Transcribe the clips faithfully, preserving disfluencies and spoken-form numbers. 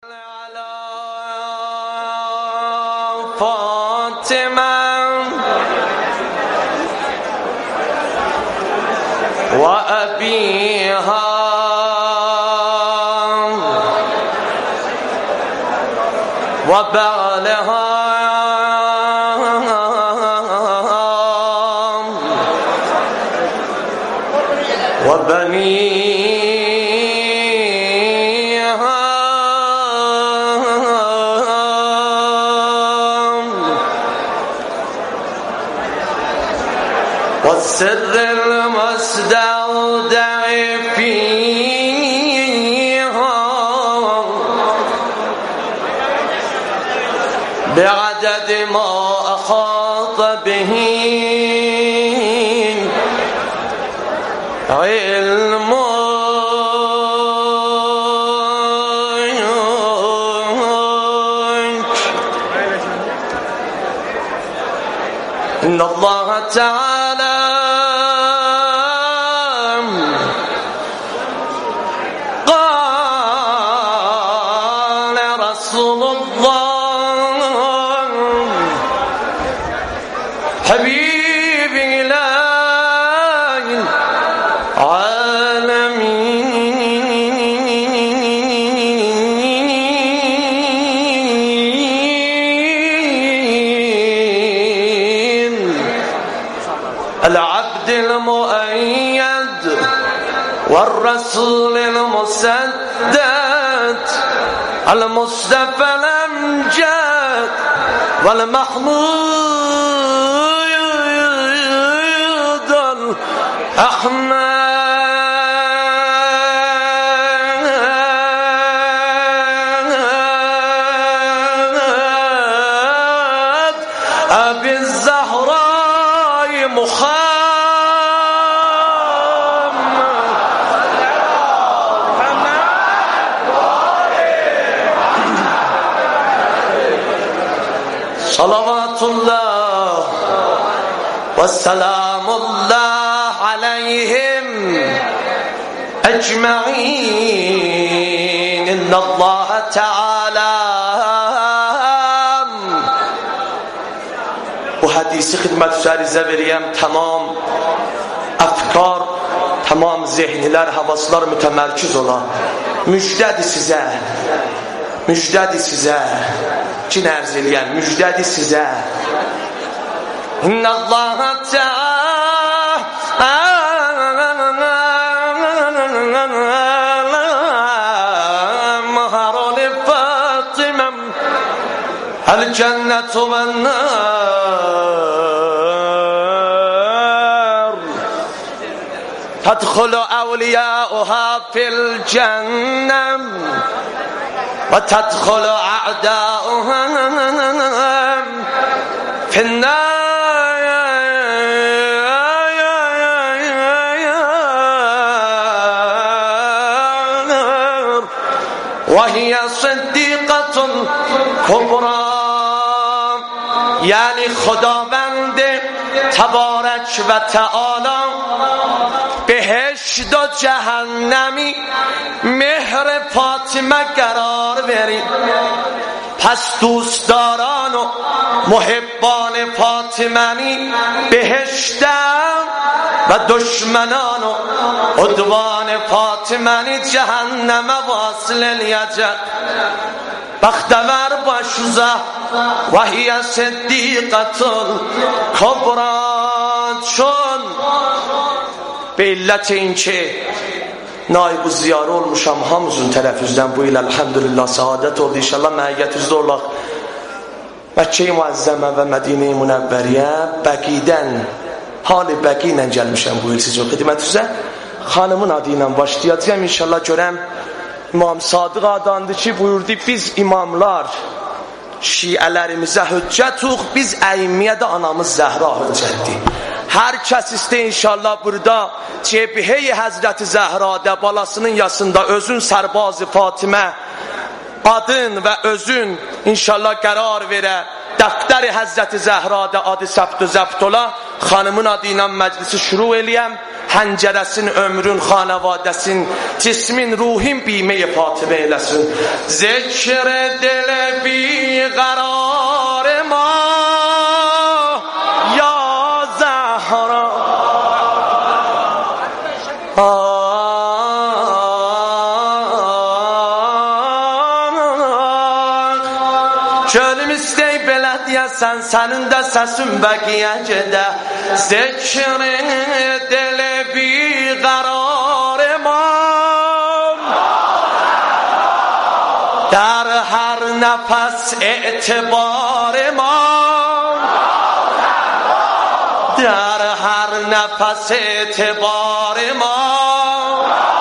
وأبيها وبعلها وبنيها والسر المستودع فيها بعدد ما أحاط به علم إن الله تعالى قال رسول الله حبيبي إله العالمين العبد المؤيد والرسول المسدد المصطفى الأمجد والمحمود الأحمد أبي الزهراء محمد صلوات الله والسلام الله عليهم أجمعين إن الله تعالى و حدیثی خدمت عریضه بریم تمام افکار تمام zihnlər havaslar mütəmərkiz ola müjdədir sizə müjdədir sizə cin ərz eləyən müjdədir sizə İnnəllaha təala maharoli Fatiməm el-cənnətu vən-nər tədxulu əvliyəuhə fil-cənnəm وتدخل أعداؤهم في النار وهي صديقة كبرى یعنی خداوند تبارک و تعالی بهشت و جهنمی مهر فاطمه قرار برید پس دوستداران و محبان فاطمه بهشتم و دشمنان و عدوان فاطمه جهنم واصل الیجد بختور باشوزه و هی صدیقت کبران چون به علت این که نایب زیاره olmuşam hamımızın tərəfimizdən bu il elhamdülillah səadət oldu inşallah məiyyətinizdə olaq Məkkə-i Muəzzəmə və Mədinə-i Münəvvəriyə Bəqidən hali Bəqi ilə gəlmişəm bu il sizin xidmətinizə xanımın adı ilə başlayacağım inşallah görəm İmam Sadıq adandı ki buyurdu biz imamlar şiələrimizə hüccətuq biz əyimmiyyədə anamız Zəhra hüccətdir Hər kəs istə inşallah burada cebhə-i Həzrəti Zəhrada balasının yasında özün sərbazı Fatimə adın və özün inşallah qərar verə dəftəri Həzrəti Zəhrada adı səbt və zəbt ola xanımın adı ilə məclisi şuru eləyəm pəncərəsin, ömrün, xanavadəsin, cismin, ruhin bimə-i Fatimə eləsin. Zikr edilə biqərar ma ya Zəhra. Gönlüm istey belə deyəsən, sənin də səsin bəqiyə gedə. Zikr edilə biqərar imam, در هر نفس اعتبار imam, در هر نفس اعتبار imam.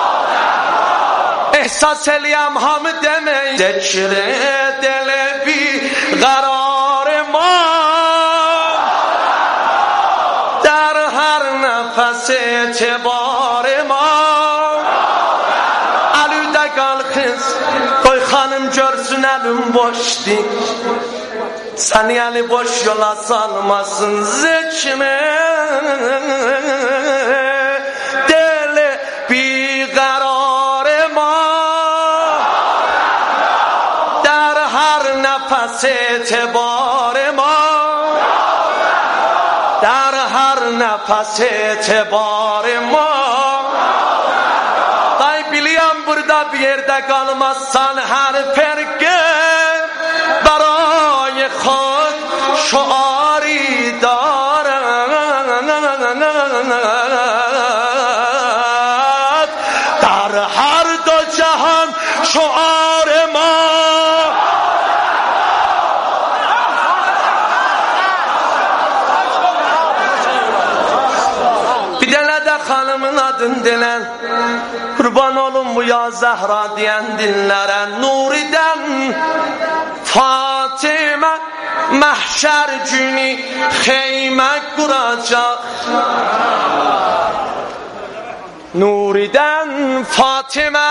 احساس eləyəm hamı demək. Zikr edilə biqərar imam, در هر نفس اعتبار imam. Alüdə qal qız, qoy xanım görsün əlim boşdur, səni əli boş yola salmasın. Zikr edilə biqərar imam, در هر نفس اعتبار imam, در هر نفس اعتبار imam. Day biliyəm burada bir yerdə qalmazsan, hər fərqə برای خود شعاری دارد، در هر دو جهان شعار ما. Bir dənə də xanımın adını denən, qurban olun bu ya Zəhra deyən dillərə. Nuridən Fatimə məhşər günü xeymə quracaq. Nuridən Fatimə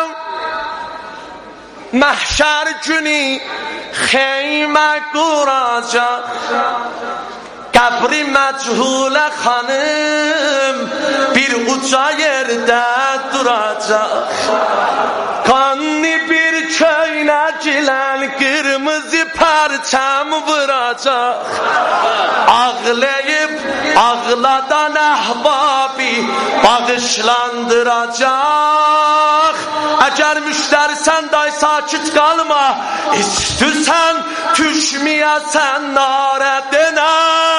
məhşər günü xeymə quracaq. Qəbri məchulə xanım bir uca yerdə duracaq. Qanlı bir köynək ilə qırmızı pərçəm vuracaq. Ağlayıb ağladan əhbabi bağışlandıracaq. Əgər müştərisən day sakit qalma, istürsən düşməyəsən narə denə.